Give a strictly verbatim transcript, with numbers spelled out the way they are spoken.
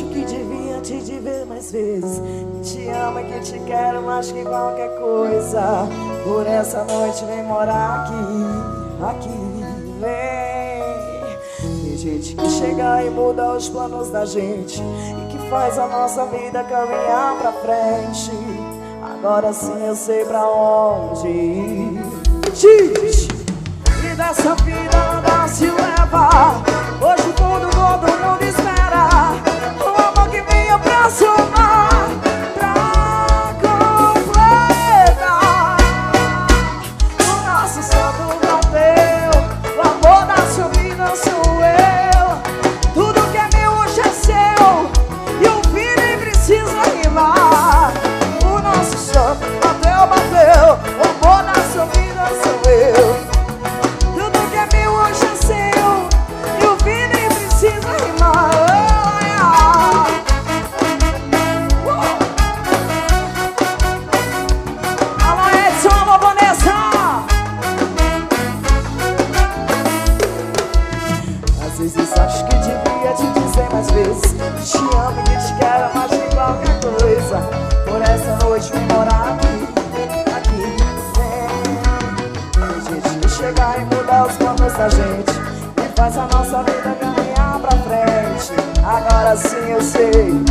que devia te dizer mais vezes que te amo e que te quero mais que qualquer coisa. Por essa noite vem morar aqui, aqui, vem. Tem gente que chega e muda os planos da gente e que faz a nossa vida caminhar pra frente. Agora sim eu sei pra onde ir. Diz! E dessa vida nada se leva. Hoje tudo, todo mundo espera um amor que venha pra somar, pra completar. O nosso santo bateu, o amor da sua vida sou eu. Tudo que é meu hoje é seu, e o fim nem precisa rimar. O nosso santo bateu, bateu, o amor da sua vida sou eu. Às vezes acho que devia te dizer mais vezes que te amo e que te quero mais que qualquer coisa. Por essa noite vem morar aqui, aqui, vem. Tem gente que chega e muda os planos da gente e faz a nossa vida caminhar pra frente. Agora sim eu sei